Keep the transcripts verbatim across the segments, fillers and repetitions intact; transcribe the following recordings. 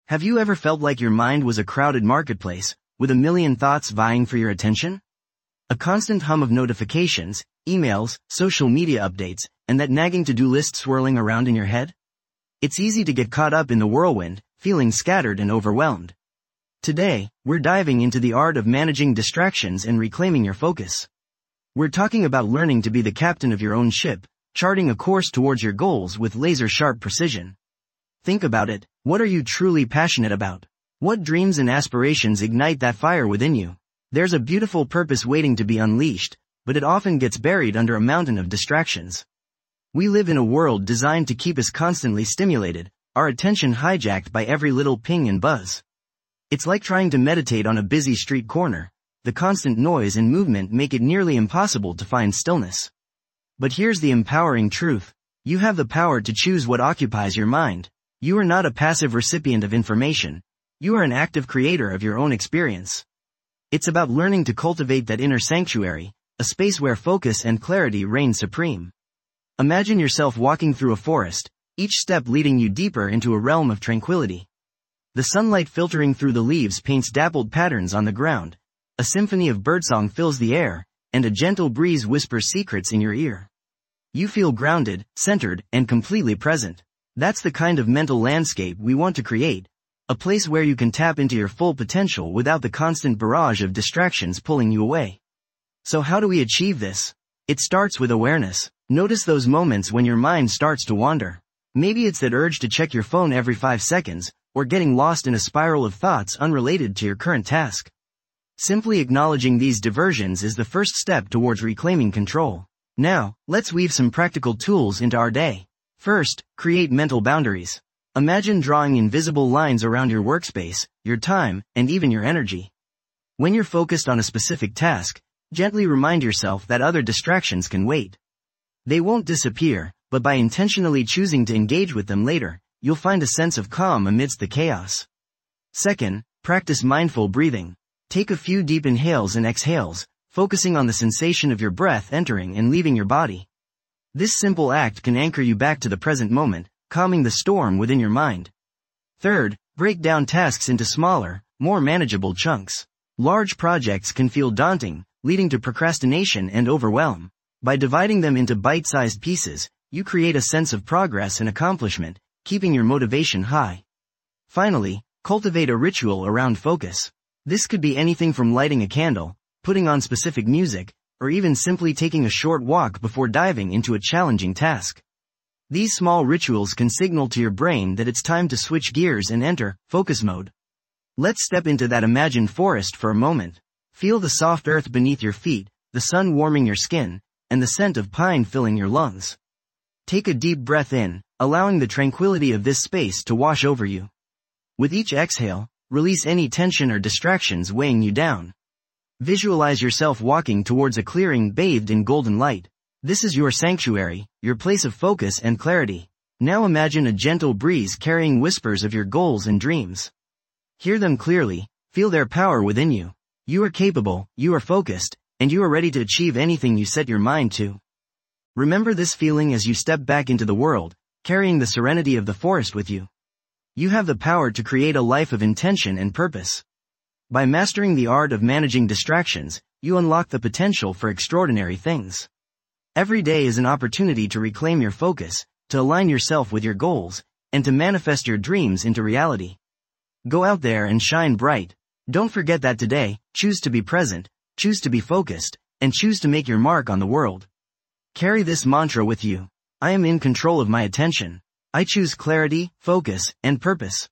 Have you ever felt like your mind was a crowded marketplace, with a million thoughts vying for your attention? A constant hum of notifications, emails, social media updates, and that nagging to-do list swirling around in your head? It's easy to get caught up in the whirlwind, feeling scattered and overwhelmed. Today, we're diving into the art of managing distractions and reclaiming your focus. We're talking about learning to be the captain of your own ship, charting a course towards your goals with laser-sharp precision. Think about it. What are you truly passionate about? What dreams and aspirations ignite that fire within you? There's a beautiful purpose waiting to be unleashed, but it often gets buried under a mountain of distractions. We live in a world designed to keep us constantly stimulated, our attention hijacked by every little ping and buzz. It's like trying to meditate on a busy street corner. The constant noise and movement make it nearly impossible to find stillness. But here's the empowering truth. You have the power to choose what occupies your mind. You are not a passive recipient of information. You are an active creator of your own experience. It's about learning to cultivate that inner sanctuary, a space where focus and clarity reign supreme. Imagine yourself walking through a forest, each step leading you deeper into a realm of tranquility. The sunlight filtering through the leaves paints dappled patterns on the ground. A symphony of birdsong fills the air, and a gentle breeze whispers secrets in your ear. You feel grounded, centered, and completely present. That's the kind of mental landscape we want to create, a place where you can tap into your full potential without the constant barrage of distractions pulling you away. So how do we achieve this? It starts with awareness. Notice those moments when your mind starts to wander. Maybe it's that urge to check your phone every five seconds, or getting lost in a spiral of thoughts unrelated to your current task. Simply acknowledging these diversions is the first step towards reclaiming control. Now, let's weave some practical tools into our day. First, create mental boundaries. Imagine drawing invisible lines around your workspace, your time, and even your energy. When you're focused on a specific task, gently remind yourself that other distractions can wait. They won't disappear, but by intentionally choosing to engage with them later, you'll find a sense of calm amidst the chaos. Second, practice mindful breathing. Take a few deep inhales and exhales, focusing on the sensation of your breath entering and leaving your body. This simple act can anchor you back to the present moment, calming the storm within your mind. Third, break down tasks into smaller, more manageable chunks. Large projects can feel daunting, leading to procrastination and overwhelm. By dividing them into bite-sized pieces, you create a sense of progress and accomplishment, keeping your motivation high. Finally, cultivate a ritual around focus. This could be anything from lighting a candle, putting on specific music, or even simply taking a short walk before diving into a challenging task. These small rituals can signal to your brain that it's time to switch gears and enter focus mode. Let's step into that imagined forest for a moment. Feel the soft earth beneath your feet, the sun warming your skin, and the scent of pine filling your lungs. Take a deep breath in, allowing the tranquility of this space to wash over you. With each exhale, release any tension or distractions weighing you down. Visualize yourself walking towards a clearing bathed in golden light. This is your sanctuary, your place of focus and clarity. Now imagine a gentle breeze carrying whispers of your goals and dreams. Hear them clearly, feel their power within you. You are capable, you are focused, and you are ready to achieve anything you set your mind to. Remember this feeling as you step back into the world, carrying the serenity of the forest with you. You have the power to create a life of intention and purpose. By mastering the art of managing distractions, you unlock the potential for extraordinary things. Every day is an opportunity to reclaim your focus, to align yourself with your goals, and to manifest your dreams into reality. Go out there and shine bright. Don't forget that today, choose to be present, choose to be focused, and choose to make your mark on the world. Carry this mantra with you. I am in control of my attention. I choose clarity, focus, and purpose.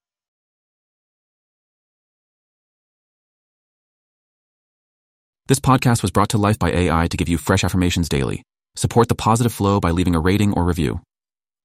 This podcast was brought to life by A I to give you fresh affirmations daily. Support the positive flow by leaving a rating or review.